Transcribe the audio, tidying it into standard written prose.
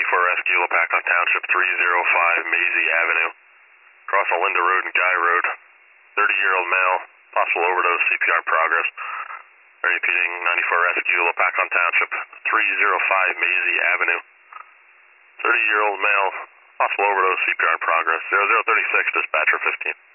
Rescue, Lapacon Township, 305 Maisie Avenue. Across Olinda Road and Guy Road. 30-year-old male, possible overdose, CPR progress. Repeating, 94 Rescue, Lapacon Township, 305 Maisie Avenue. 30-year-old male, possible overdose, CPR progress. 0036, dispatcher 15.